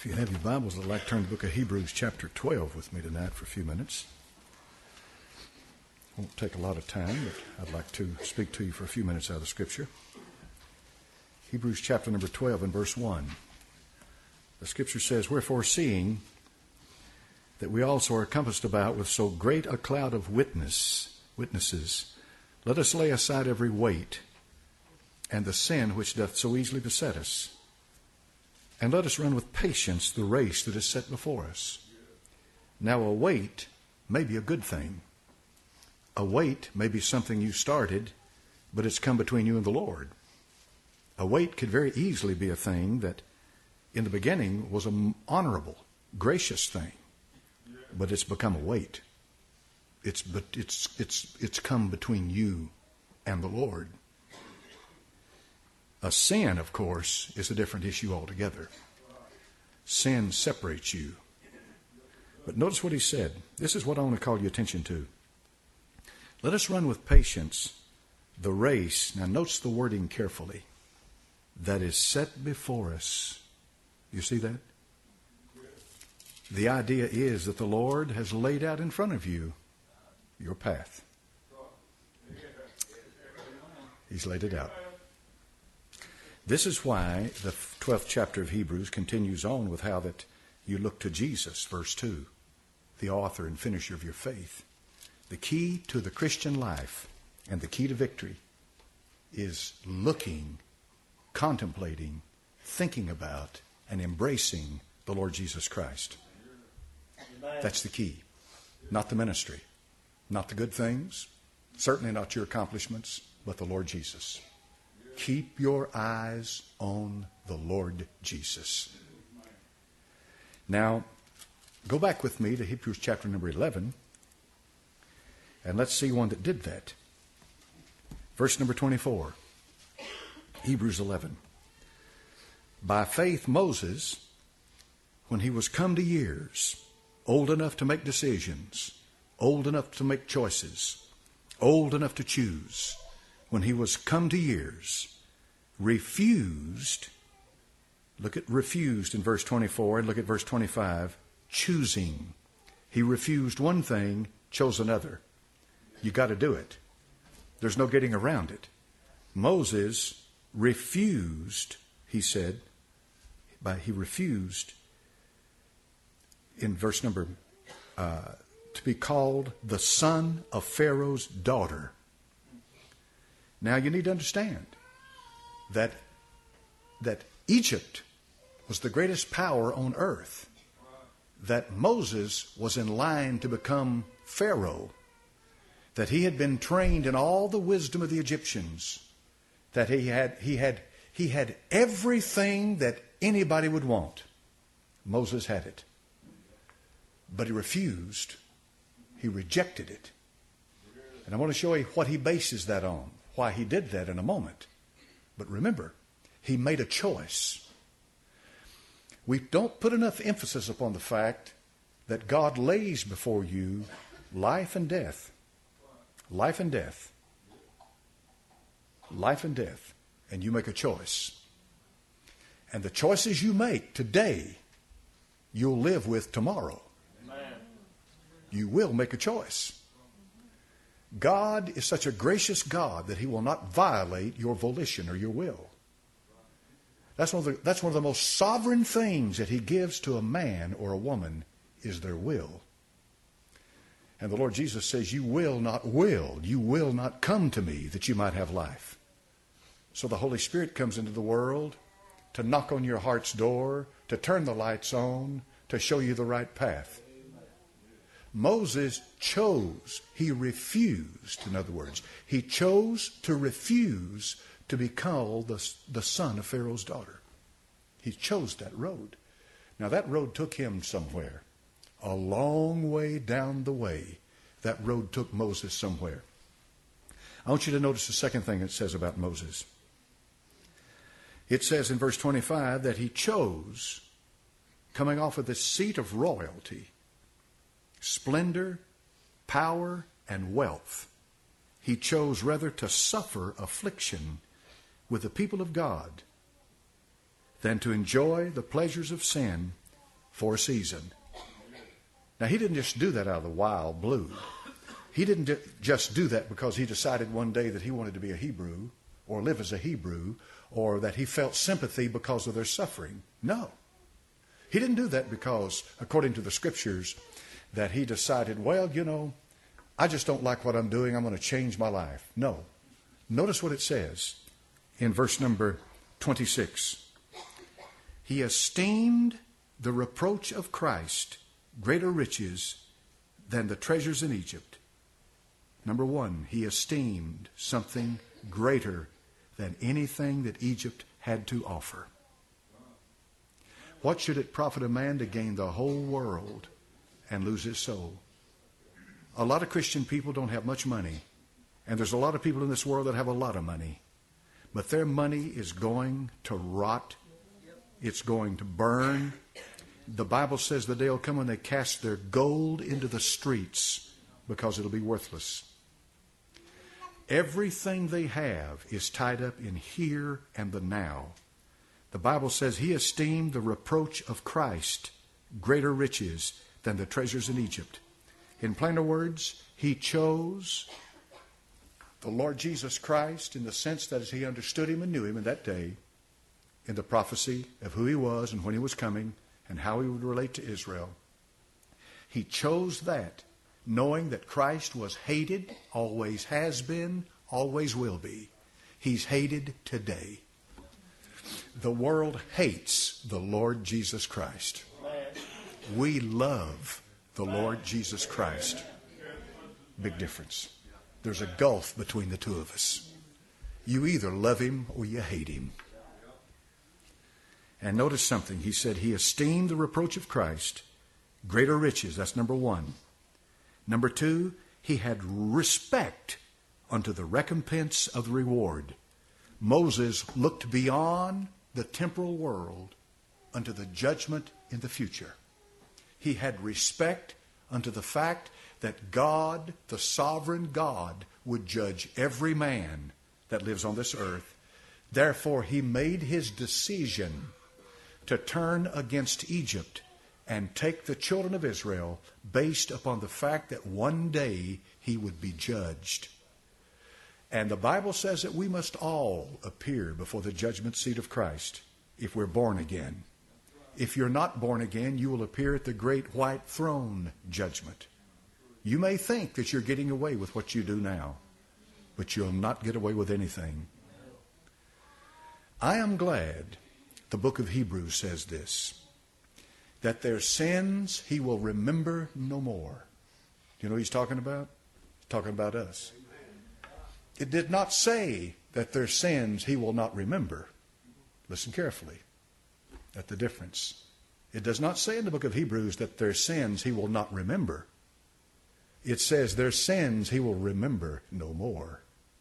If you have your Bibles, I'd like to turn to the book of Hebrews chapter 12 with me tonight for a few minutes. Won't take a lot of time, but I'd like to speak to you for a few minutes out of the Scripture. Hebrews chapter number 12 and verse 1. The Scripture says, "Wherefore, seeing that we also are compassed about with so great a cloud of witnesses, let us lay aside every weight and the sin which doth so easily beset us. And let us run with patience the race that is set before us. Now a weight may be a good thing. A weight may be something you started, but it's come between you and the Lord. A weight could very easily be a thing that in the beginning was an honorable, gracious thing, but it's become a weight. It's come between you and the Lord. A sin, of course, is a different issue altogether. Sin separates you. But notice what he said. This is what I want to call your attention to. Let us run with patience the race. Now notice the wording carefully. That is set before us. You see that? The idea is that the Lord has laid out in front of you your path. He's laid it out. This is why the 12th chapter of Hebrews continues on with how that you look to Jesus, verse 2, the author and finisher of your faith. The key to the Christian life and the key to victory is looking, contemplating, thinking about, and embracing the Lord Jesus Christ. That's the key. Not the ministry, not the good things, certainly not your accomplishments, but the Lord Jesus. Keep your eyes on the Lord Jesus. Now, go back with me to Hebrews chapter number 11, and let's see one that did that. Verse number 24, Hebrews 11. By faith Moses, when he was come to years, old enough to make decisions, old enough to make choices, old enough to choose, when he was come to years, refused, look at refused in verse 24 and look at verse 25, choosing. He refused one thing, chose another. You got to do it. There's no getting around it. Moses refused, he said, he refused in verse number, to be called the son of Pharaoh's daughter. Now you need to understand that Egypt was the greatest power on earth, that Moses was in line to become Pharaoh, that he had been trained in all the wisdom of the Egyptians, that he had everything that anybody would want. Moses had it. But he refused. He rejected it. And I want to show you what he bases that on, why he did that in a moment. But remember, he made a choice. We don't put enough emphasis upon the fact that God lays before you life and death. Life and death. Life and death. And you make a choice. And the choices you make today, you'll live with tomorrow. Amen. You will make a choice. God is such a gracious God that he will not violate your volition or your will. That's one of the most sovereign things that he gives to a man or a woman is their will. And the Lord Jesus says, you will not come to me that you might have life. So the Holy Spirit comes into the world to knock on your heart's door, to turn the lights on, to show you the right path. Moses chose, he refused, in other words, he chose to refuse to be called the son of Pharaoh's daughter. He chose that road. Now that road took him somewhere. A long way down the way, that road took Moses somewhere. I want you to notice the second thing it says about Moses. It says in verse 25 that he chose, coming off of the seat of royalty, splendor, power, and wealth, he chose rather to suffer affliction with the people of God than to enjoy the pleasures of sin for a season. Now, he didn't just do that out of the wild blue. He didn't just do that because he decided one day that he wanted to be a Hebrew or live as a Hebrew, or that he felt sympathy because of their suffering. No. He didn't do that because, according to the Scriptures, that he decided, well, I just don't like what I'm doing. I'm going to change my life. No. Notice what it says in verse number 26. He esteemed the reproach of Christ greater riches than the treasures in Egypt. Number one, he esteemed something greater than anything that Egypt had to offer. What should it profit a man to gain the whole world and lose his soul? A lot of Christian people don't have much money. And there's a lot of people in this world that have a lot of money. But their money is going to rot. It's going to burn. The Bible says the day will come when they cast their gold into the streets because it'll be worthless. Everything they have is tied up in here and the now. The Bible says he esteemed the reproach of Christ greater riches than the treasures in Egypt. In plainer words, he chose the Lord Jesus Christ in the sense that as he understood him and knew him in that day, in the prophecy of who he was and when he was coming and how he would relate to Israel. He chose that, knowing that Christ was hated, always has been, always will be. He's hated today. The world hates the Lord Jesus Christ. We love the Lord Jesus Christ. Big difference. There's a gulf between the two of us. You either love him or you hate him. And notice something. He said he esteemed the reproach of Christ greater riches. That's number one. Number two, he had respect unto the recompense of the reward. Moses looked beyond the temporal world unto the judgment in the future. He had respect unto the fact that God, the sovereign God, would judge every man that lives on this earth. Therefore, he made his decision to turn against Egypt and take the children of Israel based upon the fact that one day he would be judged. And the Bible says that we must all appear before the judgment seat of Christ if we're born again. If you're not born again, you will appear at the great white throne judgment. You may think that you're getting away with what you do now, but you'll not get away with anything. I am glad the book of Hebrews says this, that their sins he will remember no more. Do you know what he's talking about? He's talking about us. It did not say that their sins he will not remember. Listen carefully at the difference. It does not say in the book of Hebrews that their sins he will not remember. It says their sins he will remember no more.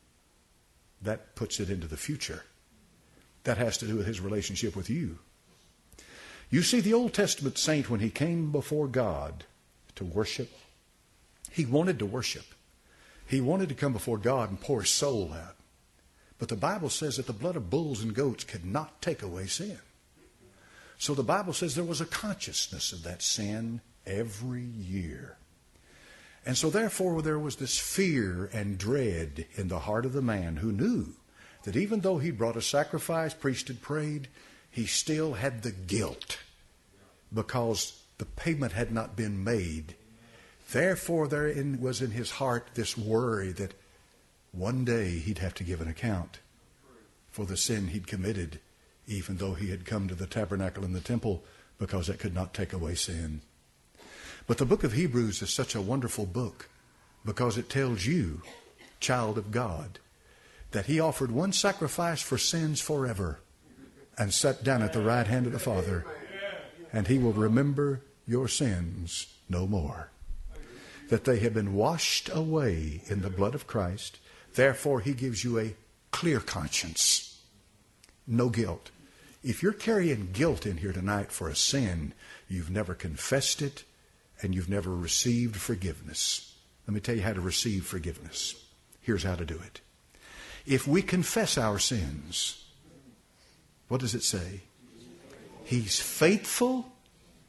That puts it into the future. That has to do with his relationship with you. You see, the Old Testament saint, when he came before God to worship, he wanted to worship. He wanted to come before God and pour his soul out. But the Bible says that the blood of bulls and goats could not take away sin. So the Bible says there was a consciousness of that sin every year. And so therefore there was this fear and dread in the heart of the man who knew that even though he brought a sacrifice, priest had prayed, he still had the guilt because the payment had not been made. Therefore there was in his heart this worry that one day he'd have to give an account for the sin he'd committed, even though he had come to the tabernacle and the temple, because that could not take away sin. But the book of Hebrews is such a wonderful book because it tells you, child of God, that he offered one sacrifice for sins forever and sat down at the right hand of the Father, and he will remember your sins no more. That they have been washed away in the blood of Christ. Therefore, he gives you a clear conscience. No guilt. If you're carrying guilt in here tonight for a sin, you've never confessed it and you've never received forgiveness. Let me tell you how to receive forgiveness. Here's how to do it. If we confess our sins, what does it say? He's faithful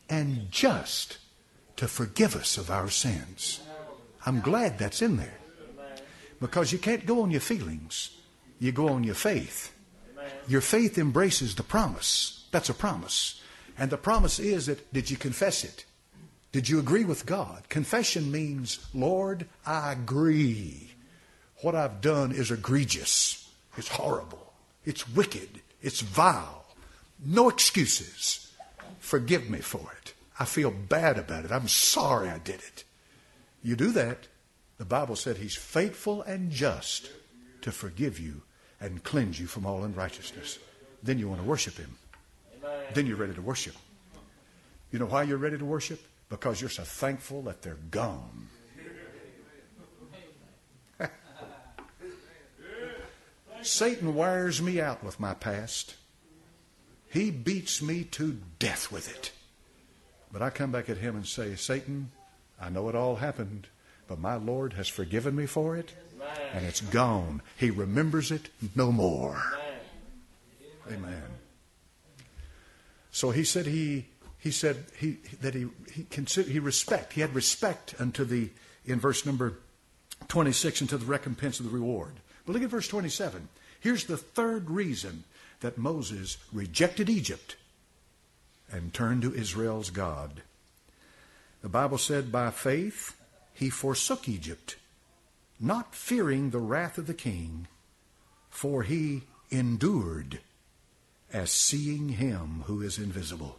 and just to forgive us of our sins. I'm glad that's in there. Because you can't go on your feelings. You go on your faith. Your faith embraces the promise. That's a promise. And the promise is that, did you confess it? Did you agree with God? Confession means, Lord, I agree. What I've done is egregious. It's horrible. It's wicked. It's vile. No excuses. Forgive me for it. I feel bad about it. I'm sorry I did it. You do that, the Bible said He's faithful and just to forgive you and cleanse you from all unrighteousness. Then you want to worship Him. Then you're ready to worship. You know why you're ready to worship? Because you're so thankful that they're gone. Satan wears me out with my past. He beats me to death with it. But I come back at him and say, Satan, I know it all happened, but my Lord has forgiven me for it, and it's gone. He remembers it no more. Amen. So he said he had respect unto the, in verse number 26, unto the recompense of the reward. But look at verse 27. Here's the third reason that Moses rejected Egypt and turned to Israel's God. The Bible said, by faith he forsook Egypt, not fearing the wrath of the king, for he endured as seeing Him who is invisible.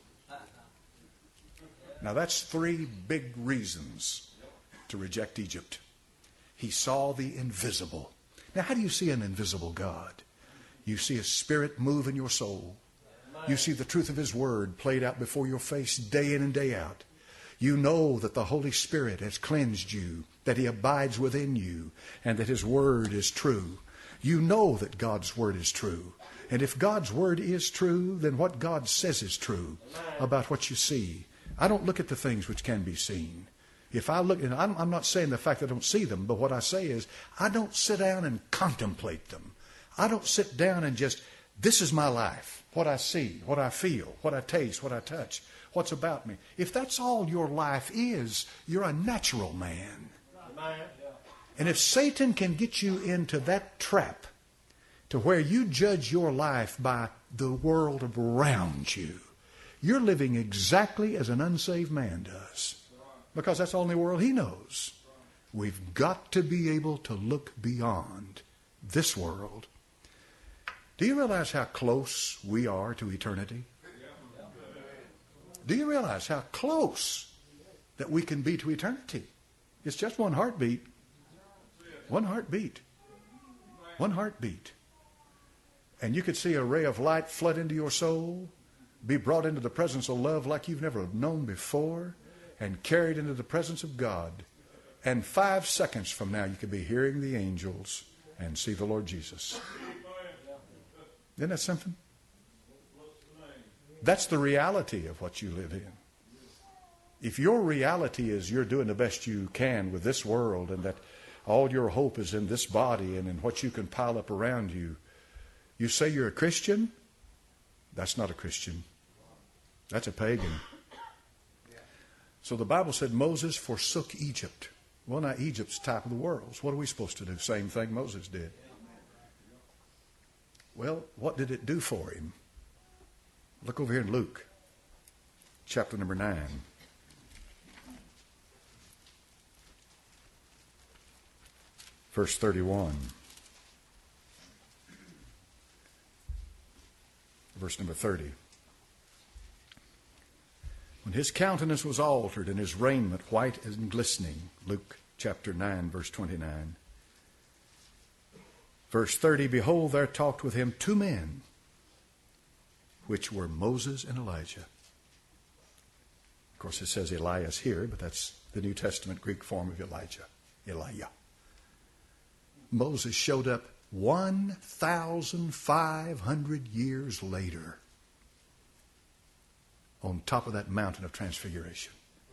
Now that's three big reasons to reject Egypt. He saw the invisible. Now, how do you see an invisible God? You see His Spirit move in your soul. You see the truth of His Word played out before your face day in and day out. You know that the Holy Spirit has cleansed you, that He abides within you, and that His Word is true. You know that God's Word is true. And if God's Word is true, then what God says is true about what you see. I don't look at the things which can be seen. If I look, and I'm not saying the fact that I don't see them, but what I say is I don't sit down and contemplate them. I don't sit down and just, this is my life, what I see, what I feel, what I taste, what I touch, what's about me. If that's all your life is, you're a natural man. And if Satan can get you into that trap to where you judge your life by the world around you, you're living exactly as an unsaved man does. Because that's the only world he knows. We've got to be able to look beyond this world. Do you realize how close we are to eternity? Do you realize how close that we can be to eternity? It's just one heartbeat. One heartbeat. One heartbeat. And you could see a ray of light flood into your soul, be brought into the presence of love like you've never known before, and carried into the presence of God. And 5 seconds from now, you could be hearing the angels and see the Lord Jesus. Isn't that something? That's the reality of what you live in. If your reality is you're doing the best you can with this world and that all your hope is in this body and in what you can pile up around you, you say you're a Christian? That's not a Christian. That's a pagan. So the Bible said Moses forsook Egypt. Well, now Egypt's type of the world. So what are we supposed to do? Same thing Moses did. Well, what did it do for him? Look over here in Luke, chapter number 9. Verse 31. Verse number 30. When his countenance was altered and his raiment white and glistening. Luke chapter 9, verse 29. Verse 30, behold, there talked with him 2 men, which were Moses and Elijah. Of course, it says Elias here, but that's the New Testament Greek form of Elijah. Elijah. Moses showed up 1,500 years later on top of that mountain of transfiguration.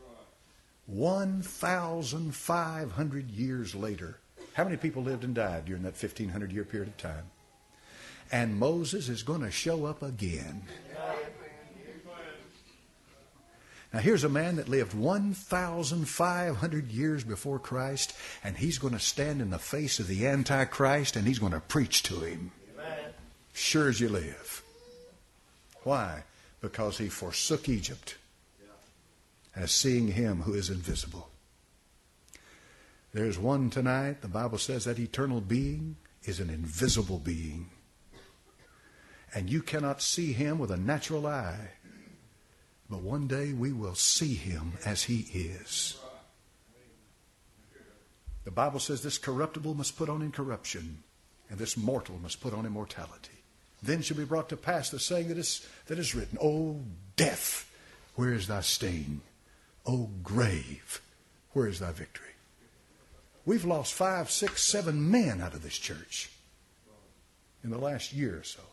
1,500 years later. How many people lived and died during that 1,500-year period of time? And Moses is going to show up again. Now here's a man that lived 1,500 years before Christ, and he's going to stand in the face of the Antichrist and he's going to preach to him. Amen. Sure as you live. Why? Because he forsook Egypt as seeing him who is invisible. There's one tonight, the Bible says that eternal being is an invisible being. And you cannot see him with a natural eye. But one day we will see him as he is. The Bible says this corruptible must put on incorruption, and this mortal must put on immortality. Then shall be brought to pass the saying that is written, O death, where is thy sting? O grave, where is thy victory? We've lost 5, 6, 7 men out of this church in the last year or so.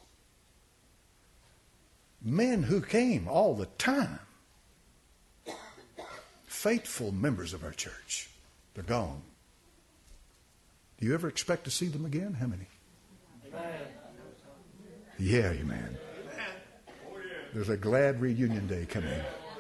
Men who came all the time. Faithful members of our church. They're gone. Do you ever expect to see them again? How many? Amen. Yeah, amen. There's a glad reunion day coming.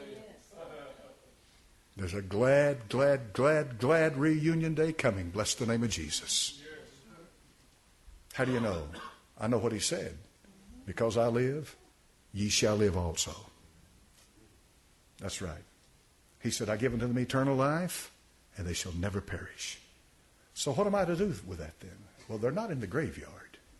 There's a glad reunion day coming. Bless the name of Jesus. How do you know? I know what he said. Because I live, ye shall live also. That's right. He said, I give unto them eternal life, and they shall never perish. So what am I to do with that then? Well, they're not in the graveyard.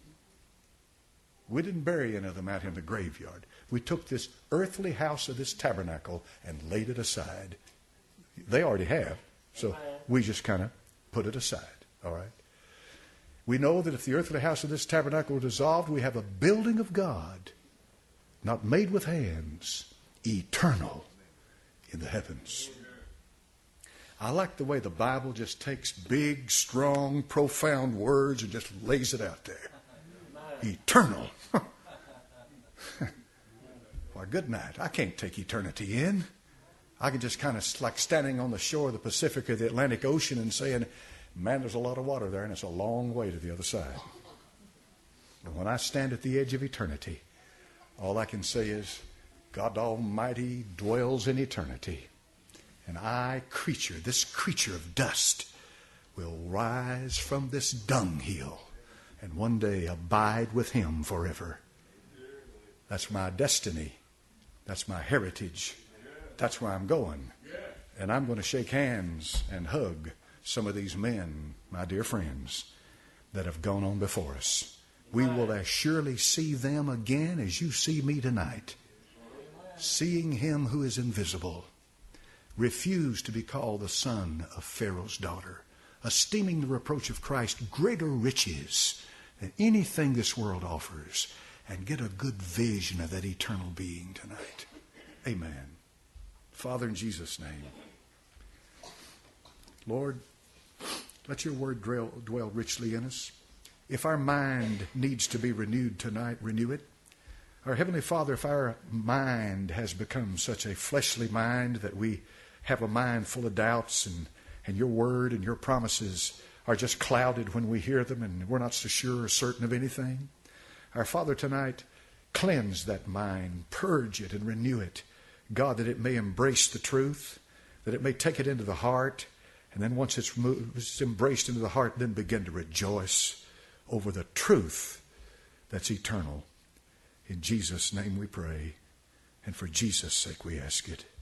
We didn't bury any of them out in the graveyard. We took this earthly house of this tabernacle and laid it aside. They already have, so we just kind of put it aside. All right. We know that if the earthly house of this tabernacle were dissolved, we have a building of God, not made with hands, eternal in the heavens. I like the way the Bible just takes big, strong, profound words and just lays it out there. Eternal. Why, good night. I can't take eternity in. I can just kind of like standing on the shore of the Pacific or the Atlantic Ocean and saying, man, there's a lot of water there and it's a long way to the other side. And when I stand at the edge of eternity, all I can say is, God Almighty dwells in eternity. And this creature of dust, will rise from this dunghill and one day abide with him forever. That's my destiny. That's my heritage. That's where I'm going. And I'm going to shake hands and hug some of these men, my dear friends, that have gone on before us. We will as surely see them again as you see me tonight. Seeing him who is invisible. Refuse to be called the son of Pharaoh's daughter. Esteeming the reproach of Christ greater riches than anything this world offers. And get a good vision of that eternal being tonight. Amen. Father, in Jesus' name. Lord, let your word dwell richly in us. If our mind needs to be renewed tonight, renew it. Our Heavenly Father, if our mind has become such a fleshly mind that we have a mind full of doubts and your word and your promises are just clouded when we hear them and we're not so sure or certain of anything, our Father, tonight, cleanse that mind, purge it and renew it. God, that it may embrace the truth, that it may take it into the heart, and then once it's embraced into the heart, then begin to rejoice over the truth that's eternal. In Jesus' name we pray, and for Jesus' sake we ask it.